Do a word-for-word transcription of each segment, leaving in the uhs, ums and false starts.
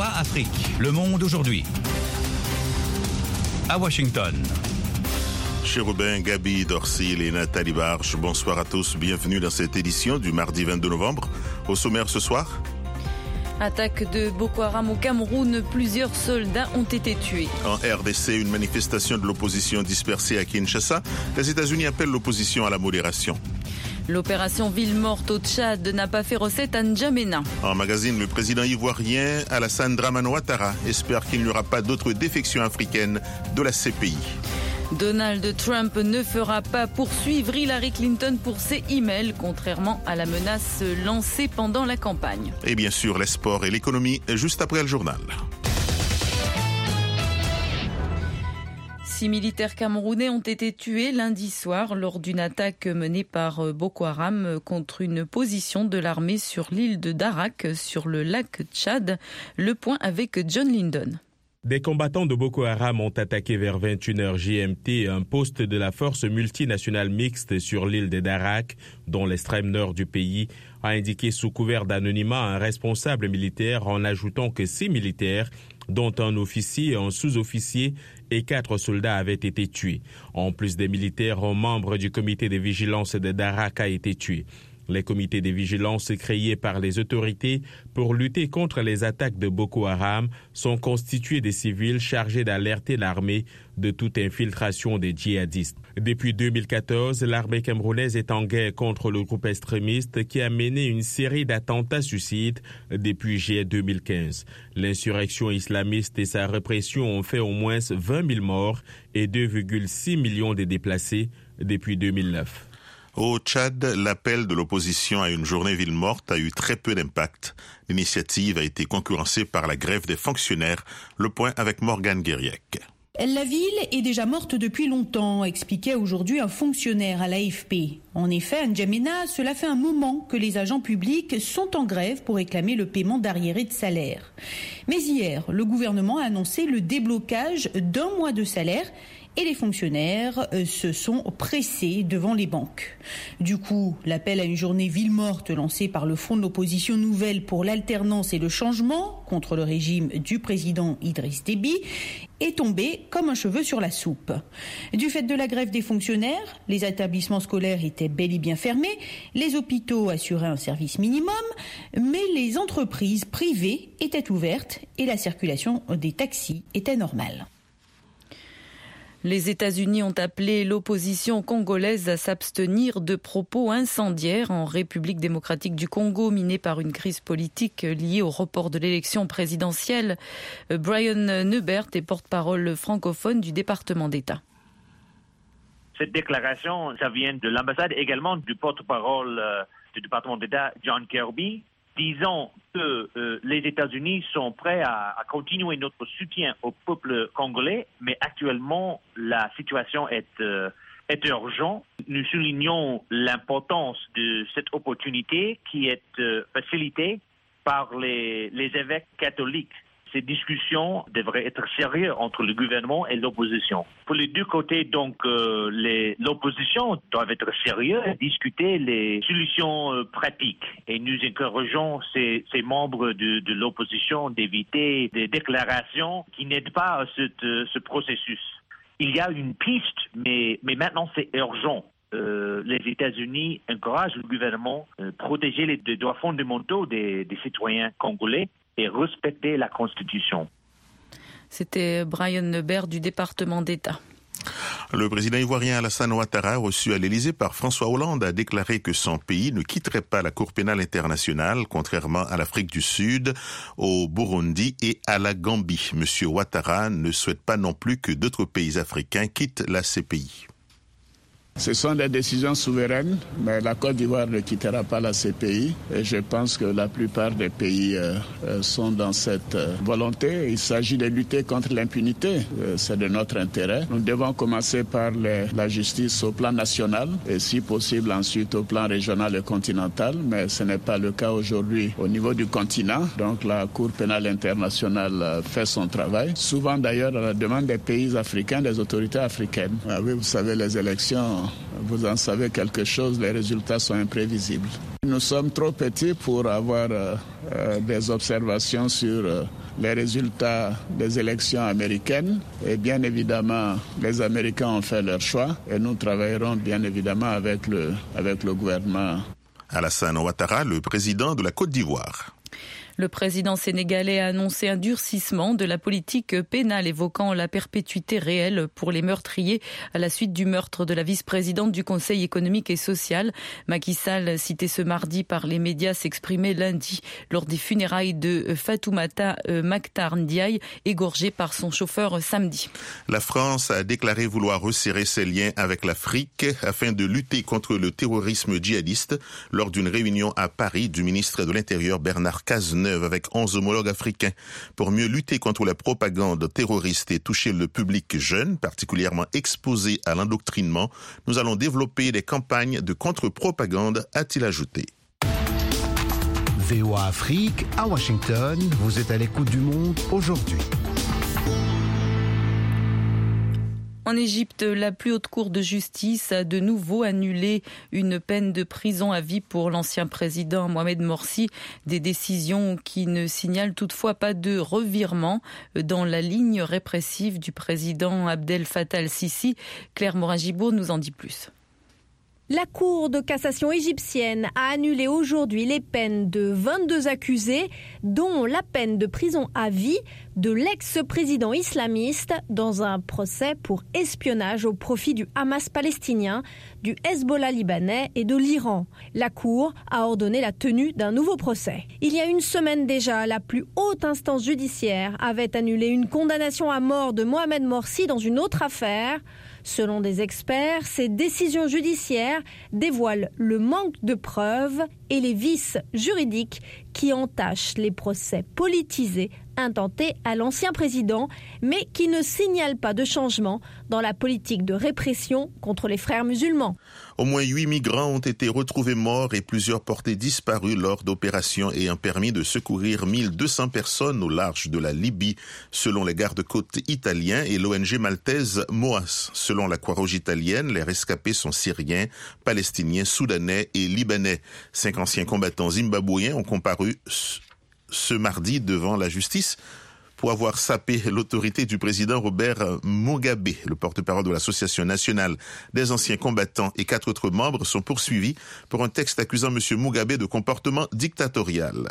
V O A Afrique. Le monde aujourd'hui. À Washington. Chérubin, Gabi, Dorcil et Nathalie Barche, bonsoir à tous. Bienvenue dans cette édition du mardi vingt-deux novembre. Au sommaire ce soir. Attaque de Boko Haram au Cameroun, plusieurs soldats ont été tués. En R D C, une manifestation de l'opposition dispersée à Kinshasa. Les États-Unis appellent l'opposition à la modération. L'opération Ville morte au Tchad n'a pas fait recette à N'Djamena. En magazine, le président ivoirien Alassane Dramane Ouattara espère qu'il n'y aura pas d'autres défections africaines de la C P I. Donald Trump ne fera pas poursuivre Hillary Clinton pour ses emails, contrairement à la menace lancée pendant la campagne. Et bien sûr, les sports et l'économie, juste après le journal. Six militaires camerounais ont été tués lundi soir lors d'une attaque menée par Boko Haram contre une position de l'armée sur l'île de Darak, sur le lac Tchad. Le point avec John Linden. Des combattants de Boko Haram ont attaqué vers vingt et une heures G M T un poste de la force multinationale mixte sur l'île de Darak, dans l'extrême nord du pays, a indiqué sous couvert d'anonymat un responsable militaire, en ajoutant que six militaires, dont un officier, un sous-officier et quatre soldats avaient été tués. En plus des militaires, un membre du comité de vigilance de Darak a été tué. Les comités de vigilance créés par les autorités pour lutter contre les attaques de Boko Haram sont constitués de civils chargés d'alerter l'armée de toute infiltration des djihadistes. Depuis deux mille quatorze, l'armée camerounaise est en guerre contre le groupe extrémiste qui a mené une série d'attentats suicides depuis juillet deux mille quinze. L'insurrection islamiste et sa répression ont fait au moins vingt mille morts et deux virgule six millions de déplacés depuis deux mille neuf. Au Tchad, l'appel de l'opposition à une journée ville morte a eu très peu d'impact. L'initiative a été concurrencée par la grève des fonctionnaires. Le point avec Morgane Guériec. La ville est déjà morte depuis longtemps, expliquait aujourd'hui un fonctionnaire à l'A F P. En effet, à N'Djamena, cela fait un moment que les agents publics sont en grève pour réclamer le paiement d'arriérés de salaire. Mais hier, le gouvernement a annoncé le déblocage d'un mois de salaire et les fonctionnaires se sont pressés devant les banques. Du coup, l'appel à une journée ville morte lancé par le Front de l'opposition nouvelle pour l'alternance et le changement contre le régime du président Idriss Déby est tombé comme un cheveu sur la soupe. Du fait de la grève des fonctionnaires, les établissements scolaires étaient bel et bien fermés, les hôpitaux assuraient un service minimum, mais les entreprises privées étaient ouvertes et la circulation des taxis était normale. Les États-Unis ont appelé l'opposition congolaise à s'abstenir de propos incendiaires en République démocratique du Congo, minée par une crise politique liée au report de l'élection présidentielle. Brian Neubert est porte-parole francophone du département d'État. Cette déclaration, ça vient de l'ambassade, également du porte-parole euh, du département d'État, John Kirby, disant que euh, les États-Unis sont prêts à, à continuer notre soutien au peuple congolais, mais actuellement, la situation est, euh, est urgente. Nous soulignons l'importance de cette opportunité qui est euh, facilitée par les, les évêques catholiques. Ces discussions devraient être sérieuses entre le gouvernement et l'opposition. Pour les deux côtés, donc, euh, les, l'opposition doit être sérieuse et discuter les solutions euh, pratiques. Et nous encourageons ces, ces membres de, de l'opposition d'éviter des déclarations qui n'aident pas à cette, euh, ce processus. Il y a une piste, mais, mais maintenant c'est urgent. Euh, les États-Unis encouragent le gouvernement à euh, protéger les, les droits fondamentaux des, des citoyens congolais et respecter la Constitution. C'était Brian Neubert du département d'État. Le président ivoirien Alassane Ouattara, reçu à l'Élysée par François Hollande, a déclaré que son pays ne quitterait pas la Cour pénale internationale, contrairement à l'Afrique du Sud, au Burundi et à la Gambie. Monsieur Ouattara ne souhaite pas non plus que d'autres pays africains quittent la C P I. Ce sont des décisions souveraines, mais la Côte d'Ivoire ne quittera pas la C P I et je pense que la plupart des pays euh, sont dans cette euh, volonté. Il s'agit de lutter contre l'impunité, euh, c'est de notre intérêt. Nous devons commencer par les, la justice au plan national et si possible ensuite au plan régional et continental, mais ce n'est pas le cas aujourd'hui au niveau du continent. Donc la Cour pénale internationale euh, fait son travail, souvent d'ailleurs à la demande des pays africains, des autorités africaines. Ah oui, vous savez, les élections, vous en savez quelque chose, les résultats sont imprévisibles. Nous sommes trop petits pour avoir euh, euh, des observations sur euh, les résultats des élections américaines. Et bien évidemment, les Américains ont fait leur choix et nous travaillerons bien évidemment avec le, avec le gouvernement. Alassane Ouattara, le président de la Côte d'Ivoire. Le président sénégalais a annoncé un durcissement de la politique pénale évoquant la perpétuité réelle pour les meurtriers à la suite du meurtre de la vice-présidente du Conseil économique et social. Macky Sall, cité ce mardi par les médias, s'exprimait lundi lors des funérailles de Fatoumata Mactar Ndiaye, égorgée par son chauffeur samedi. La France a déclaré vouloir resserrer ses liens avec l'Afrique afin de lutter contre le terrorisme djihadiste lors d'une réunion à Paris du ministre de l'Intérieur Bernard Cazeneuve avec onze homologues africains. Pour mieux lutter contre la propagande terroriste et toucher le public jeune, particulièrement exposé à l'endoctrinement, nous allons développer des campagnes de contre-propagande, a-t-il ajouté. V O A Afrique, à Washington, vous êtes à l'écoute du monde aujourd'hui. En Égypte, la plus haute cour de justice a de nouveau annulé une peine de prison à vie pour l'ancien président Mohamed Morsi. Des décisions qui ne signalent toutefois pas de revirement dans la ligne répressive du président Abdel Fattah el-Sisi. Claire Morin-Gibaud nous en dit plus. La Cour de cassation égyptienne a annulé aujourd'hui les peines de vingt-deux accusés, dont la peine de prison à vie de l'ex-président islamiste dans un procès pour espionnage au profit du Hamas palestinien, du Hezbollah libanais et de l'Iran. La Cour a ordonné la tenue d'un nouveau procès. Il y a une semaine déjà, la plus haute instance judiciaire avait annulé une condamnation à mort de Mohamed Morsi dans une autre affaire. Selon des experts, ces décisions judiciaires dévoilent le manque de preuves et les vices juridiques qui entachent les procès politisés intentés à l'ancien président, mais qui ne signalent pas de changement dans la politique de répression contre les frères musulmans. Au moins huit migrants ont été retrouvés morts et plusieurs portés disparus lors d'opérations ayant permis de secourir mille deux cents personnes au large de la Libye, selon les gardes-côtes italiens et l'O N G maltaise MOAS. Selon la Croix-Rouge italienne, les rescapés sont syriens, palestiniens, soudanais et libanais. Cinq anciens combattants zimbabwéens ont comparu ce mardi devant la justice pour avoir sapé l'autorité du président Robert Mugabe. Le porte-parole de l'Association nationale des anciens combattants et quatre autres membres sont poursuivis pour un texte accusant M. Mugabe de comportement dictatorial.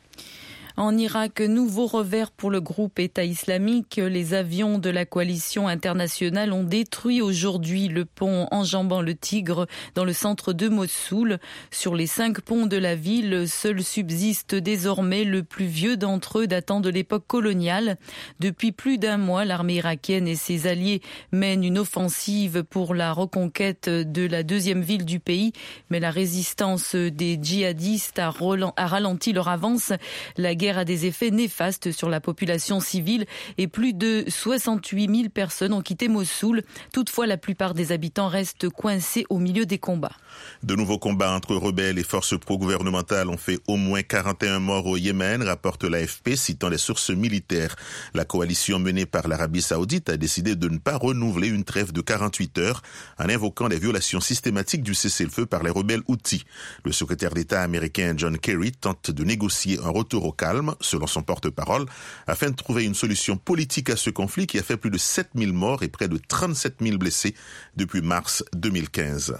En Irak, nouveau revers pour le groupe État islamique. Les avions de la coalition internationale ont détruit aujourd'hui le pont enjambant le Tigre dans le centre de Mossoul. Sur les cinq ponts de la ville, seul subsiste désormais le plus vieux d'entre eux datant de l'époque coloniale. Depuis plus d'un mois, l'armée irakienne et ses alliés mènent une offensive pour la reconquête de la deuxième ville du pays. Mais la résistance des djihadistes a ralenti leur avance. La guerre a des effets néfastes sur la population civile et plus de soixante-huit mille personnes ont quitté Mossoul. Toutefois, la plupart des habitants restent coincés au milieu des combats. De nouveaux combats entre rebelles et forces pro-gouvernementales ont fait au moins quarante et un morts au Yémen, rapporte l'A F P, citant des sources militaires. La coalition menée par l'Arabie Saoudite a décidé de ne pas renouveler une trêve de quarante-huit heures en invoquant des violations systématiques du cessez-le-feu par les rebelles houthis. Le secrétaire d'État américain John Kerry tente de négocier un retour au calme, selon son porte-parole, afin de trouver une solution politique à ce conflit qui a fait plus de sept mille morts et près de trente-sept mille blessés depuis mars deux mille quinze.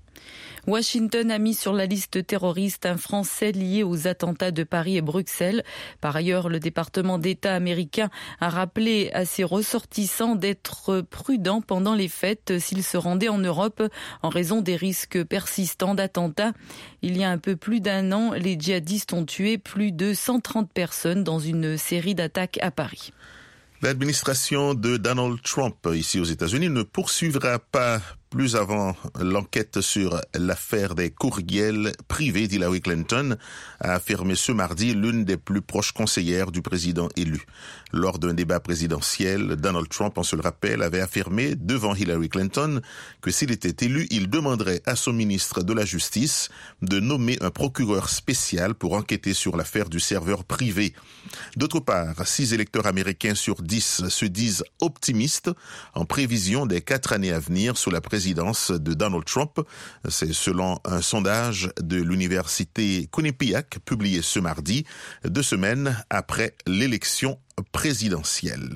Washington a mis sur la liste terroriste un Français lié aux attentats de Paris et Bruxelles. Par ailleurs, le département d'État américain a rappelé à ses ressortissants d'être prudents pendant les fêtes s'ils se rendaient en Europe en raison des risques persistants d'attentats. Il y a un peu plus d'un an, les djihadistes ont tué plus de cent trente personnes dans une série d'attaques à Paris. L'administration de Donald Trump ici aux États-Unis ne poursuivra pas plus avant l'enquête sur l'affaire des courriels privés d'Hillary Clinton, a affirmé ce mardi l'une des plus proches conseillères du président élu. Lors d'un débat présidentiel, Donald Trump, on se le rappelle, avait affirmé devant Hillary Clinton que s'il était élu, il demanderait à son ministre de la Justice de nommer un procureur spécial pour enquêter sur l'affaire du serveur privé. D'autre part, six électeurs américains sur dix se disent optimistes en prévision des quatre années à venir sous la présidence présidence de Donald Trump. C'est selon un sondage de l'université Quinnipiac publié ce mardi, deux semaines après l'élection présidentielle.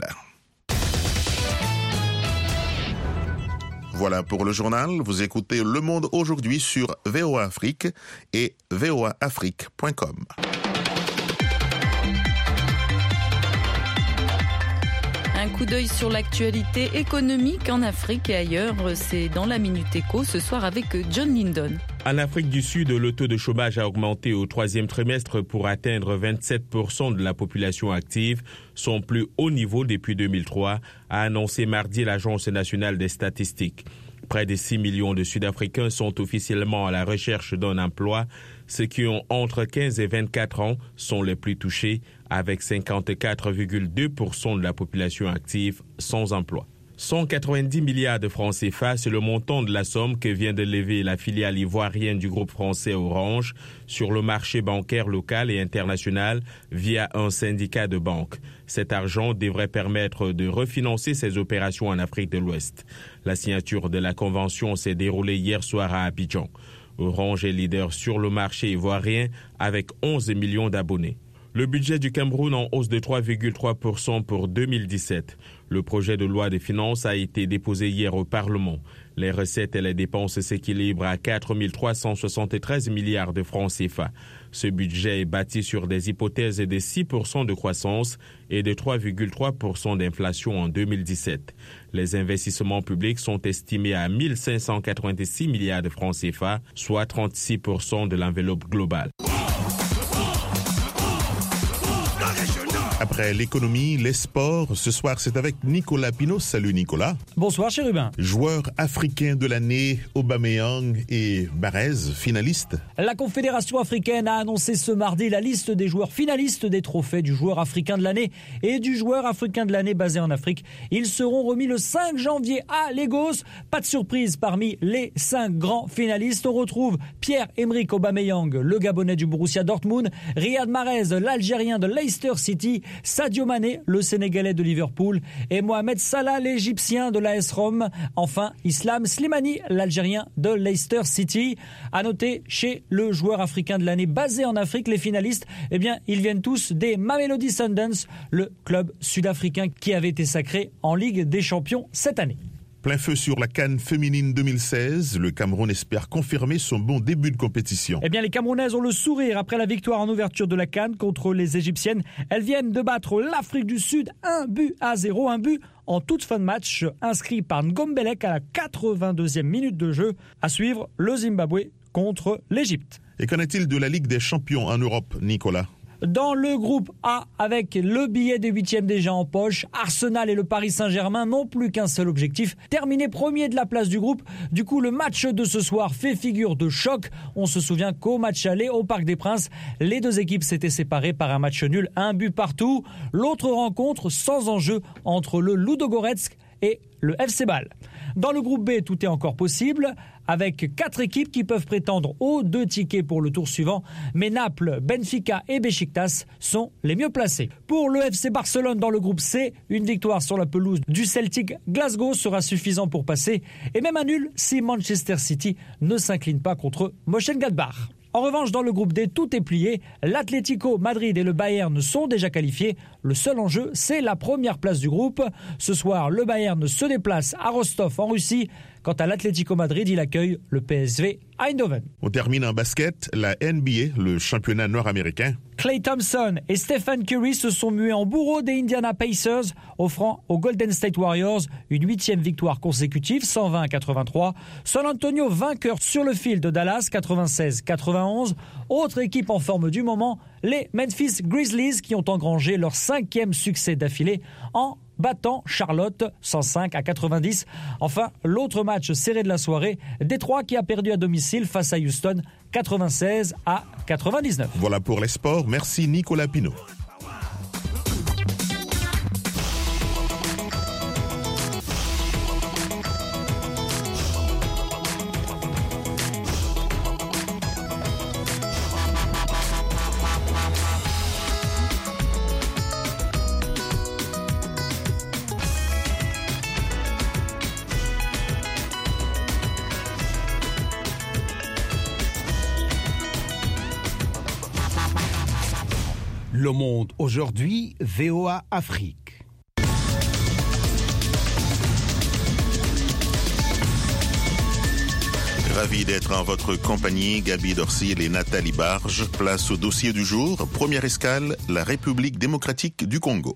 Voilà pour le journal. Vous écoutez Le Monde aujourd'hui sur V O A Afrique et v o a afrique point com. Un coup d'œil sur l'actualité économique en Afrique et ailleurs, c'est dans la Minute Éco ce soir avec John Lindon. En Afrique du Sud, le taux de chômage a augmenté au troisième trimestre pour atteindre vingt-sept pour cent de la population active, son plus haut niveau depuis deux mille trois, a annoncé mardi l'Agence nationale des statistiques. Près de six millions de Sud-Africains sont officiellement à la recherche d'un emploi. Ceux qui ont entre quinze et vingt-quatre ans sont les plus touchés, avec cinquante-quatre virgule deux pour cent de la population active sans emploi. cent quatre-vingt-dix milliards de francs C F A, c'est le montant de la somme que vient de lever la filiale ivoirienne du groupe français Orange sur le marché bancaire local et international via un syndicat de banques. Cet argent devrait permettre de refinancer ses opérations en Afrique de l'Ouest. La signature de la convention s'est déroulée hier soir à Abidjan. Orange est leader sur le marché ivoirien avec onze millions d'abonnés. Le budget du Cameroun en hausse de trois virgule trois pour cent pour deux mille dix-sept. Le projet de loi de finances a été déposé hier au Parlement. Les recettes et les dépenses s'équilibrent à quatre mille trois cent soixante-treize milliards de francs C F A. Ce budget est bâti sur des hypothèses de six pour cent de croissance et de trois virgule trois pour cent d'inflation en deux mille dix-sept. Les investissements publics sont estimés à mille cinq cent quatre-vingt-six milliards de francs C F A, soit trente-six pour cent de l'enveloppe globale. Après l'économie, les sports, ce soir c'est avec Nicolas Pinault. Salut Nicolas. Bonsoir Chérubin. Joueur africain de l'année, Aubameyang et Barès, finalistes. La Confédération africaine a annoncé ce mardi la liste des joueurs finalistes des trophées du joueur africain de l'année et du joueur africain de l'année basé en Afrique. Ils seront remis le cinq janvier à Lagos. Pas de surprise parmi les cinq grands finalistes. On retrouve Pierre-Emerick Aubameyang, le Gabonais du Borussia Dortmund, Riyad Mahrez, l'Algérien de Leicester City, Sadio Mané, le Sénégalais de Liverpool, et Mohamed Salah, l'Égyptien de l'A S Rome. Enfin, Islam Slimani, l'Algérien de Leicester City. À noter, chez le joueur africain de l'année basé en Afrique, les finalistes, eh bien, ils viennent tous des Mamelodi Sundowns, le club sud-africain qui avait été sacré en Ligue des Champions cette année. Plein feu sur la CAN féminine deux mille seize. Le Cameroun espère confirmer son bon début de compétition. Eh bien, les Camerounaises ont le sourire après la victoire en ouverture de la CAN contre les Égyptiennes. Elles viennent de battre l'Afrique du Sud un but à zéro, un but en toute fin de match inscrit par Ngombelec à la quatre-vingt-deuxième minute de jeu. À suivre, le Zimbabwe contre l'Égypte. Et qu'en est-il de la Ligue des champions en Europe, Nicolas ? Dans le groupe A, avec le billet des huitièmes déjà en poche, Arsenal et le Paris Saint-Germain n'ont plus qu'un seul objectif, terminer premier de la place du groupe. Du coup, le match de ce soir fait figure de choc. On se souvient qu'au match aller au Parc des Princes, les deux équipes s'étaient séparées par un match nul, un but partout. L'autre rencontre sans enjeu entre le Ludogorets et le F C Bâle. Dans le groupe B, tout est encore possible, avec quatre équipes qui peuvent prétendre aux deux tickets pour le tour suivant, mais Naples, Benfica et Beşiktaş sont les mieux placés. Pour le F C Barcelone dans le groupe C, une victoire sur la pelouse du Celtic Glasgow sera suffisant pour passer, et même un nul si Manchester City ne s'incline pas contre Mönchengladbach. En revanche, dans le groupe D, tout est plié. L'Atlético Madrid et le Bayern sont déjà qualifiés. Le seul enjeu, c'est la première place du groupe. Ce soir, le Bayern se déplace à Rostov en Russie. Quant à l'Atlético Madrid, il accueille le P S V Eindhoven. On termine en basket, la N B A, le championnat nord-américain. Klay Thompson et Stephen Curry se sont mués en bourreaux des Indiana Pacers, offrant aux Golden State Warriors une huitième victoire consécutive, cent vingt à quatre-vingt-trois. San Antonio vainqueur sur le fil de Dallas, quatre-vingt-seize à quatre-vingt-onze. Autre équipe en forme du moment, les Memphis Grizzlies qui ont engrangé leur cinquième succès d'affilée en battant Charlotte cent cinq à quatre-vingt-dix. Enfin, l'autre match serré de la soirée, Détroit qui a perdu à domicile face à Houston quatre-vingt-seize à quatre-vingt-dix-neuf. Voilà pour les sports. Merci Nicolas Pinault. Le Monde aujourd'hui, V O A Afrique. Ravi d'être en votre compagnie, Gabi Dorsil et Nathalie Barge. Place au dossier du jour. Première escale, la République démocratique du Congo.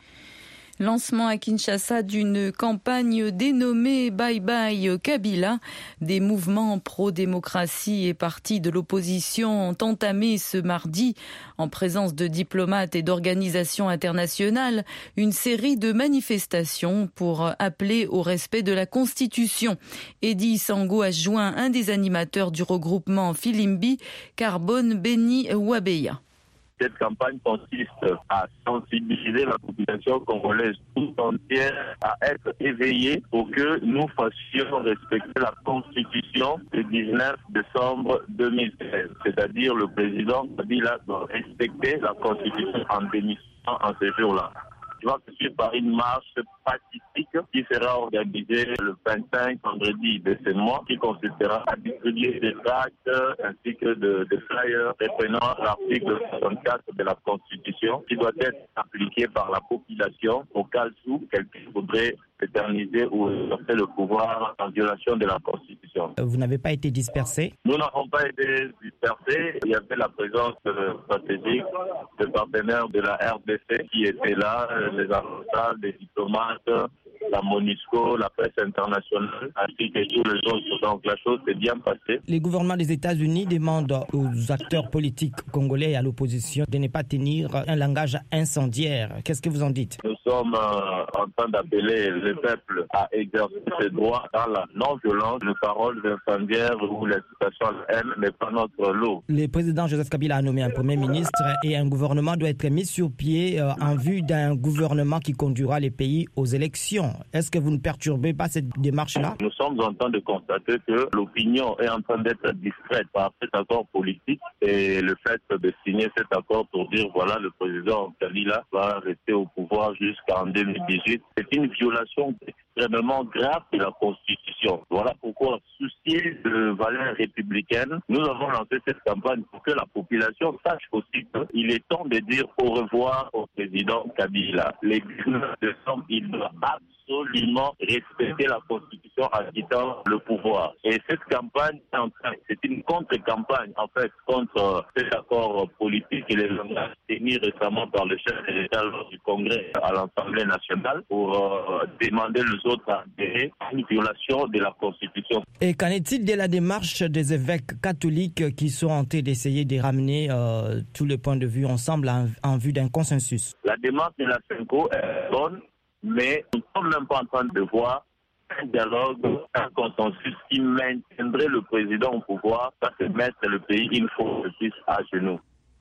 Lancement à Kinshasa d'une campagne dénommée Bye Bye Kabila. Des mouvements pro-démocratie et partis de l'opposition ont entamé ce mardi, en présence de diplomates et d'organisations internationales, une série de manifestations pour appeler au respect de la Constitution. Eddie Sango a joint un des animateurs du regroupement Filimbi, Carbone Béni Wabeya. Cette campagne consiste à sensibiliser la population congolaise tout entière à être éveillée pour que nous fassions respecter la Constitution du dix-neuf décembre deux mille treize. C'est-à-dire le président Kabila doit respecter la Constitution en démission en ce jour-là. Il va se suivre par une marche pacifique qui sera organisée le vingt-cinq vendredi de ce mois, qui consistera à distribuer des tracts ainsi que de, de flyers reprenant l'article soixante-quatre de la Constitution, qui doit être appliqué par la population au cas où quelqu'un voudrait éterniser ou exercer le pouvoir en violation de la Constitution. Vous n'avez pas été dispersé? Nous n'avons pas été dispersés. Il y avait la présence stratégique de partenaires de la R D C qui étaient là, les ambassades, les diplomates, la MONUSCO, la presse internationale, ainsi que tous les autres. Donc la chose s'est bien passée. Les gouvernements des États-Unis demandent aux acteurs politiques congolais et à l'opposition de ne pas tenir un langage incendiaire. Qu'est-ce que vous en dites? Nous sommes euh, en train d'appeler le peuple à exercer ses droits dans la non-violence. Les paroles incendiaires ou l'incitation à la haine n'est pas notre lot. Le président Joseph Kabila a nommé un premier ministre et un gouvernement doit être mis sur pied euh, en vue d'un gouvernement qui conduira les pays aux élections. Est-ce que vous ne perturbez pas cette démarche-là? Nous sommes en train de constater que l'opinion est en train d'être distraite par cet accord politique et le fait de signer cet accord pour dire voilà, le président Kabila va rester au pouvoir jusqu'en deux mille dix-huit. C'est une violation extrêmement grave de la Constitution. Voilà pourquoi, souciés de valeurs républicaines, nous avons lancé cette campagne pour que la population sache aussi qu'il est temps de dire au revoir au président Kabila. Les dix-neuf décembre, il doit absolument respecter la Constitution en quittant le pouvoir. Et cette campagne, c'est une contre-campagne, en fait, contre cet accord politique et les langages tenus récemment par le chef de l'État lors du Congrès à l'Assemblée nationale pour euh, demander aux autres à adhérer à une violation de la Constitution. Et qu'en est-il de la démarche des évêques catholiques qui sont en train d'essayer de ramener euh, tous les points de vue ensemble en, en vue d'un consensus? La démarche de la Cinco est bonne, mais nous ne sommes même pas en train de voir un dialogue, un consensus qui maintiendrait le président au pouvoir, ça c'est mettre le pays une fois de plus à genoux.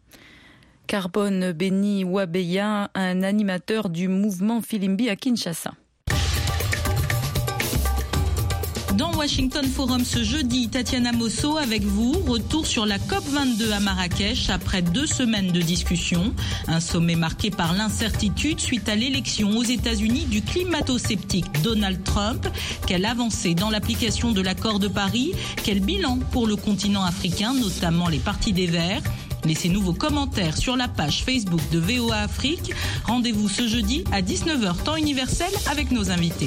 Carbone Béni Wabeya, un animateur du mouvement Filimbi à Kinshasa. Dans Washington Forum ce jeudi, Tatiana Mosso avec vous. Retour sur la COP vingt-deux à Marrakech après deux semaines de discussion. Un sommet marqué par l'incertitude suite à l'élection aux États-Unis du climato-sceptique Donald Trump. Quelle avancée dans l'application de l'accord de Paris? Quel bilan pour le continent africain, notamment les partis des Verts? Laissez-nous vos commentaires sur la page Facebook de V O A Afrique. Rendez-vous ce jeudi à dix-neuf heures temps universel avec nos invités.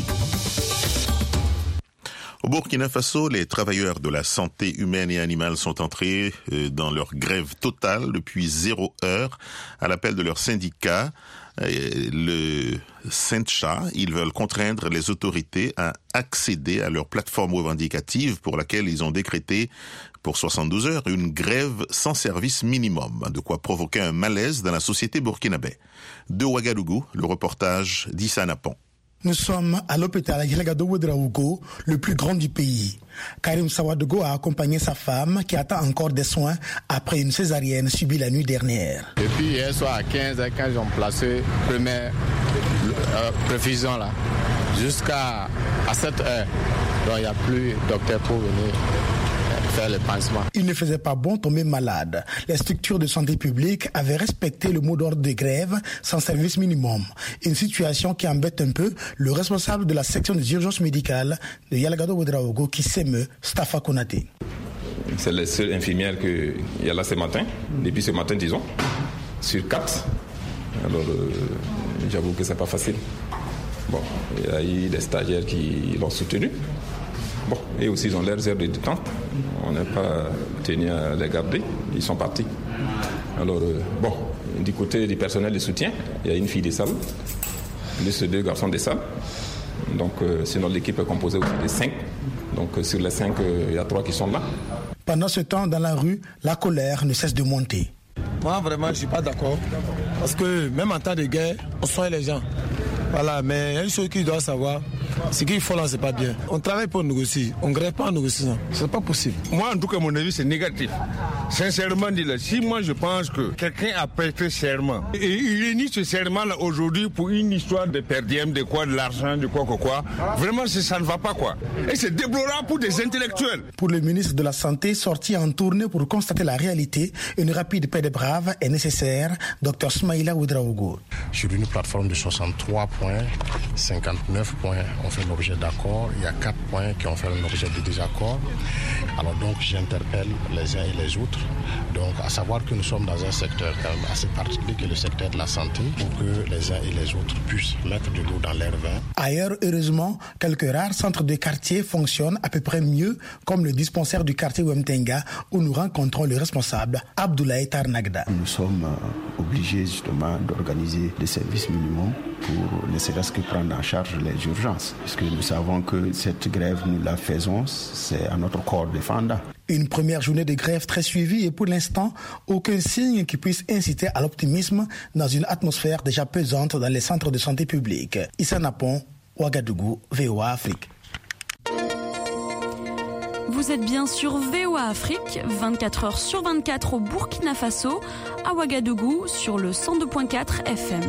Au Burkina Faso, les travailleurs de la santé humaine et animale sont entrés dans leur grève totale depuis zéro heure à l'appel de leur syndicat, le Syntcha. Ils veulent contraindre les autorités à accéder à leur plateforme revendicative pour laquelle ils ont décrété pour soixante-douze heures une grève sans service minimum, de quoi provoquer un malaise dans la société burkinabé. De Ouagadougou, le reportage d'Issa Napon. Nous sommes à l'hôpital Yalagado Ouedraogo, le plus grand du pays. Karim Sawadogo a accompagné sa femme qui attend encore des soins après une césarienne subie la nuit dernière. Depuis hier soir à quinze heures, quand ils ont placé première euh, perfusion là, jusqu'à à sept heures, donc il n'y a plus de docteur pour venir faire le pansement. Il ne faisait pas bon tomber malade. Les structures de santé publique avaient respecté le mot d'ordre de grève sans service minimum. Une situation qui embête un peu le responsable de la section des urgences médicales de Yalagado Ouedraogo qui s'émeut, Stafa Konaté. C'est la seule infirmière qu'il y a là ce matin, depuis ce matin disons, sur quatre. Alors, euh, j'avoue que c'est pas facile. Bon, il y a eu des stagiaires qui l'ont soutenu. Bon, et aussi ils ont leurs heures de détente. On n'a pas tenu à les garder. Ils sont partis. Alors, euh, bon, du côté du personnel de soutien, il y a une fille des salles, plus deux garçons des salles. Donc, euh, sinon l'équipe est composée aussi de cinq. Donc, euh, sur les cinq, euh, il y a trois qui sont là. Pendant ce temps, dans la rue, la colère ne cesse de monter. Moi, vraiment, je ne suis pas d'accord. Parce que même en temps de guerre, on soigne les gens. Voilà, mais il y a une chose qu'ils doivent savoir, ce qu'il faut là, c'est pas bien. On travaille pour négocier, on ne grève pas en négociant. C'est pas possible. Moi, en tout cas, mon avis, c'est négatif. Sincèrement, dit là, si moi je pense que quelqu'un a prêté serment et il réunit ce serment-là aujourd'hui pour une histoire de perdième, de quoi, de l'argent, de quoi, quoi, quoi, vraiment, ça ne va pas, quoi. Et c'est déplorable pour des intellectuels. Pour le ministre de la Santé, sorti en tournée pour constater la réalité, une rapide paix des braves est nécessaire. Docteur Smaïla Ouedraogo. Sur une plateforme de soixante-trois points, cinquante-neuf points ont fait l'objet d'accord. Il y a quatre points qui ont fait l'objet de désaccord. Alors donc, j'interpelle les uns et les autres. Donc, à savoir que nous sommes dans un secteur quand même assez particulier, que le secteur de la santé, pour que les uns et les autres puissent mettre de l'eau dans leur vin. Ailleurs, heureusement, quelques rares centres de quartier fonctionnent à peu près mieux, comme le dispensaire du quartier Wemtenga, où nous rencontrons le responsable, Abdoulaye Tarnagda. Nous sommes euh, obligés justement d'organiser des services minimums pour ne serait-ce que prendre en charge les urgences, puisque nous savons que cette grève, nous la faisons, c'est à notre corps défendant. Une première journée de grève très suivie et pour l'instant, aucun signe qui puisse inciter à l'optimisme dans une atmosphère déjà pesante dans les centres de santé publique. Issa Napon, Ouagadougou, V O A Afrique. Vous êtes bien sur V O A Afrique, vingt-quatre heures sur vingt-quatre au Burkina Faso, à Ouagadougou sur le cent deux virgule quatre F M.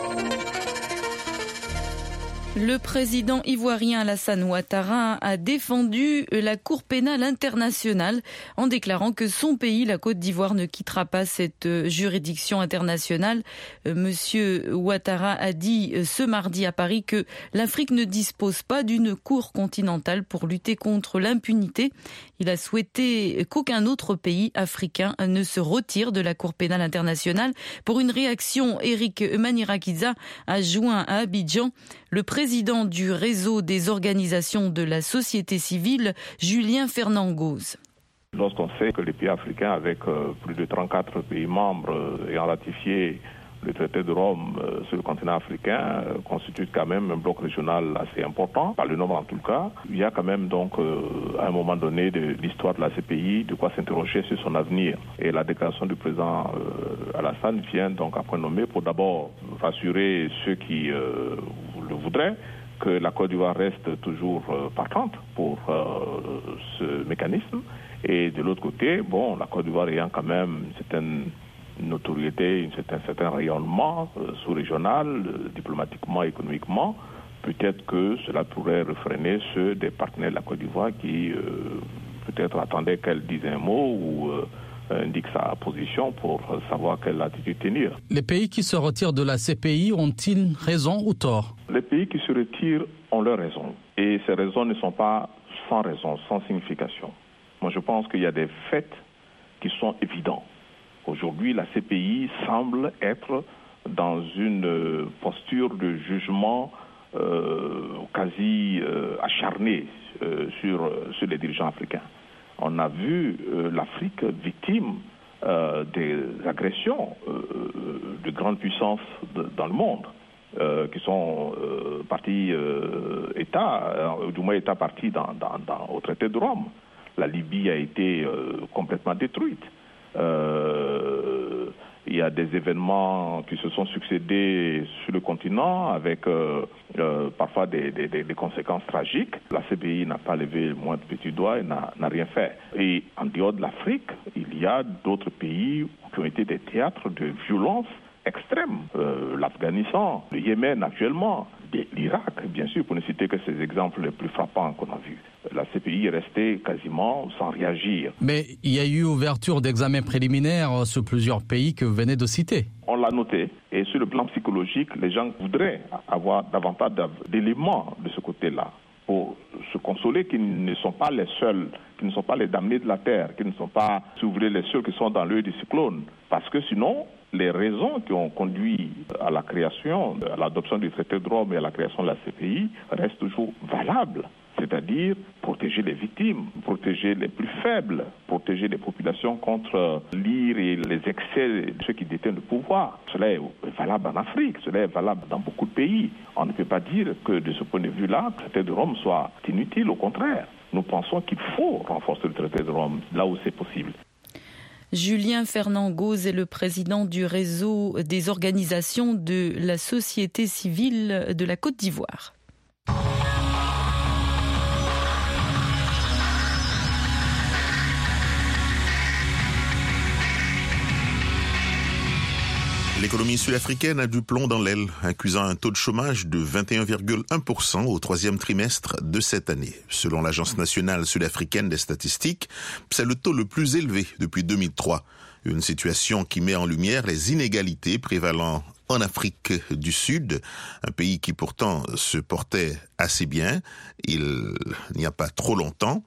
Le président ivoirien Alassane Ouattara a défendu la Cour pénale internationale en déclarant que son pays, la Côte d'Ivoire, ne quittera pas cette juridiction internationale. Monsieur Ouattara a dit ce mardi à Paris que l'Afrique ne dispose pas d'une cour continentale pour lutter contre l'impunité. Il a souhaité qu'aucun autre pays africain ne se retire de la Cour pénale internationale. Pour une réaction, Eric Manirakiza a joint à Abidjan le président du réseau des organisations de la société civile, Julien Fernangoz. Lorsqu'on sait que les pays africains, avec euh, plus de trente-quatre pays membres euh, ayant ratifié le traité de Rome euh, sur le continent africain, euh, constitue quand même un bloc régional assez important, par le nombre en tout cas. Il y a quand même donc, euh, à un moment donné de l'histoire de la C P I, de quoi s'interroger sur son avenir. Et la déclaration du président euh, Alassane vient donc à point nommé pour d'abord rassurer ceux qui euh, le voudraient, que la Côte d'Ivoire reste toujours euh, partante pour euh, ce mécanisme. Et de l'autre côté, bon, la Côte d'Ivoire ayant quand même une certaine notoriété, un certain, certain rayonnement euh, sous-régional, euh, diplomatiquement, économiquement, peut-être que cela pourrait refréner ceux des partenaires de la Côte d'Ivoire qui euh, peut-être attendaient qu'elle dise un mot ou euh, indique sa position pour savoir quelle attitude tenir. Les pays qui se retirent de la C P I ont-ils raison ou tort? Les pays qui se retirent ont leurs raisons. Et ces raisons ne sont pas sans raison, sans signification. Moi, je pense qu'il y a des faits qui sont évidents. Aujourd'hui, la C P I semble être dans une posture de jugement euh, quasi euh, acharné euh, sur, sur les dirigeants africains. On a vu euh, l'Afrique victime euh, des agressions euh, de grandes puissances de, dans le monde, euh, qui sont euh, partis euh, États, euh, du moins États partis dans, dans, dans, au traité de Rome. La Libye a été euh, complètement détruite. Euh, il y a des événements qui se sont succédés sur le continent avec euh, euh, parfois des, des, des conséquences tragiques. La C P I n'a pas levé le moindre petit doigt et n'a, n'a rien fait. Et en dehors de l'Afrique, il y a d'autres pays qui ont été des théâtres de violence extrême. Euh, L'Afghanistan, le Yémen actuellement, l'Irak, bien sûr, pour ne citer que ces exemples les plus frappants qu'on a vus. La C P I est restée quasiment sans réagir. Mais il y a eu ouverture d'examens préliminaires sur plusieurs pays que vous venez de citer. On l'a noté. Et sur le plan psychologique, les gens voudraient avoir davantage d'éléments de ce côté-là pour se consoler qu'ils ne sont pas les seuls, qu'ils ne sont pas les damnés de la terre, qu'ils ne sont pas, si vous voulez, les seuls qui sont dans l'œil du cyclone. Parce que sinon, les raisons qui ont conduit à la création, à l'adoption du traité de Rome et à la création de la C P I restent toujours valables. C'est-à-dire protéger les victimes, protéger les plus faibles, protéger les populations contre l'ire et les excès de ceux qui détiennent le pouvoir. Cela est valable en Afrique, cela est valable dans beaucoup de pays. On ne peut pas dire que de ce point de vue-là, le traité de Rome soit inutile, au contraire. Nous pensons qu'il faut renforcer le traité de Rome là où c'est possible. Julien Fernand Gauze est le président du réseau des organisations de la société civile de la Côte d'Ivoire. L'économie sud-africaine a du plomb dans l'aile, accusant un taux de chômage de vingt et un virgule un pour cent au troisième trimestre de cette année. Selon l'Agence nationale sud-africaine des statistiques, c'est le taux le plus élevé depuis deux mille trois. Une situation qui met en lumière les inégalités prévalant en Afrique du Sud, un pays qui pourtant se portait assez bien il n'y a pas trop longtemps.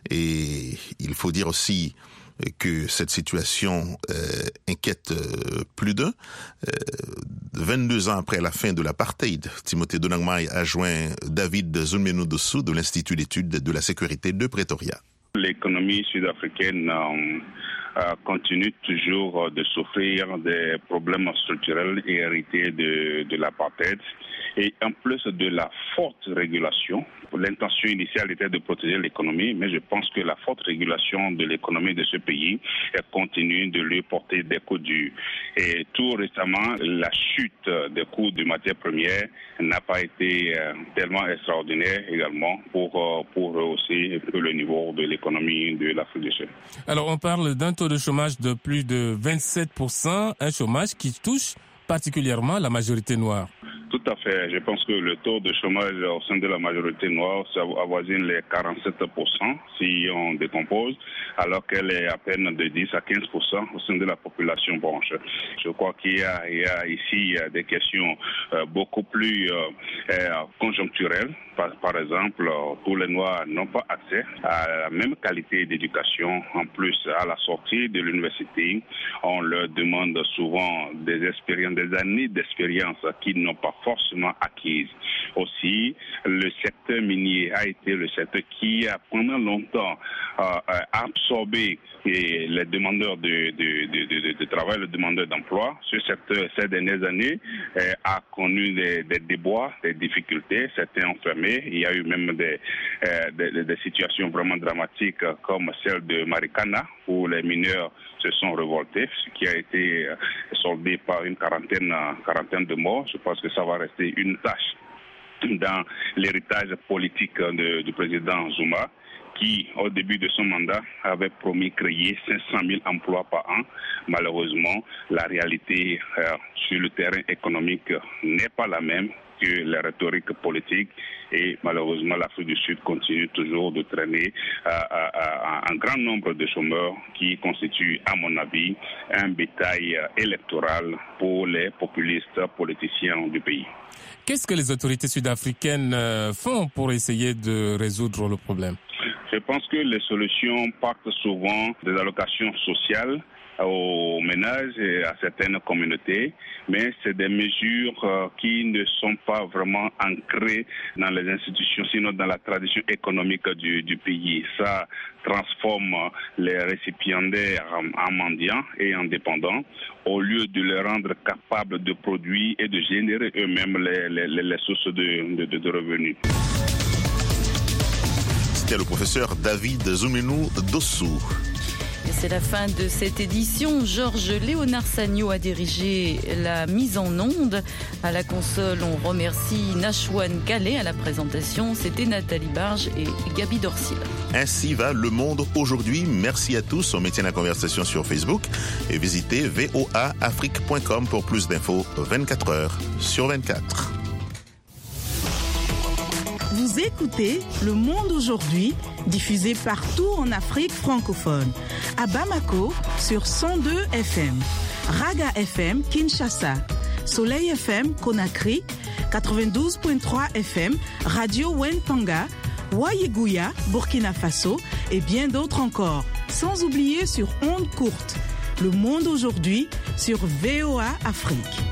Et il faut dire aussi que cette situation euh, inquiète euh, plus d'un. Euh, vingt-deux ans après la fin de l'apartheid, Timothée Donangmai a joint David Zunmenu-Dossou de l'Institut d'études de la sécurité de Pretoria. L'économie sud-africaine euh, euh, continue toujours de souffrir des problèmes structurels et hérités de, de l'apartheid. Et en plus de la forte régulation, l'intention initiale était de protéger l'économie, mais je pense que la forte régulation de l'économie de ce pays continue de lui porter des coups durs. Et tout récemment, la chute des coûts de matières premières n'a pas été tellement extraordinaire également pour, pour rehausser un peu le niveau de l'économie de l'Afrique du Sud. Alors on parle d'un taux de chômage de plus de vingt-sept pour cent, un chômage qui touche particulièrement la majorité noire. Tout à fait. Je pense que le taux de chômage au sein de la majorité noire avoisine les quarante-sept pour cent si on décompose, alors qu'elle est à peine de dix à quinze pour cent au sein de la population blanche. Je crois qu'il y a, il y a ici des questions euh, beaucoup plus euh, conjoncturelles. Par, par exemple, tous les Noirs n'ont pas accès à la même qualité d'éducation. En plus, à la sortie de l'université, on leur demande souvent des expériences, des années d'expérience qu'ils n'ont pas forcément acquises. Aussi, le secteur minier a été le secteur qui a pendant longtemps euh, absorbé et les demandeurs de, de, de, de, de travail, les demandeurs d'emploi. Ce secteur, ces dernières années, euh, a connu des, des déboires, des difficultés. Certains ont fermé. Il y a eu même des, euh, des, des situations vraiment dramatiques comme celle de Marikana, où les mineurs se sont révoltés, ce qui a été soldé par une quarantaine, quarantaine de morts. Je pense que ça va rester une tâche dans l'héritage politique de, du président Zuma, qui, au début de son mandat, avait promis créer cinq cent mille emplois par an. Malheureusement, la réalité euh, sur le terrain économique n'est pas la même que la rhétorique politique, et malheureusement l'Afrique du Sud continue toujours de traîner euh, euh, un grand nombre de chômeurs qui constituent, à mon avis, un bétail électoral pour les populistes politiciens du pays. Qu'est-ce que les autorités sud-africaines font pour essayer de résoudre le problème ? Je pense que les solutions partent souvent des allocations sociales aux ménages et à certaines communautés, mais c'est des mesures qui ne sont pas vraiment ancrées dans les institutions, sinon dans la tradition économique du, du pays. Ça transforme les récipiendaires en mendiants et en dépendants, au lieu de les rendre capables de produire et de générer eux-mêmes les, les, les sources de, de, de revenus. C'était le professeur David Zunmenu-Dossou. Et c'est la fin de cette édition. Georges Léonard Sagno a dirigé la mise en onde. À la console, on remercie Nashwan Calais. À la présentation, c'était Nathalie Barge et Gabi Dorsil. Ainsi va le monde aujourd'hui. Merci à tous. On maintient la conversation sur Facebook et visitez v o a afrique point com pour plus d'infos vingt-quatre heures sur vingt-quatre. Vous écoutez Le Monde aujourd'hui, diffusé partout en Afrique francophone. À Bamako, sur cent deux F M. Raga F M, Kinshasa. Soleil F M, Conakry. quatre-vingt-douze virgule trois F M. Radio Wentanga. Wayeguya, Burkina Faso. Et bien d'autres encore. Sans oublier sur ondes courtes. Le monde aujourd'hui sur V O A Afrique.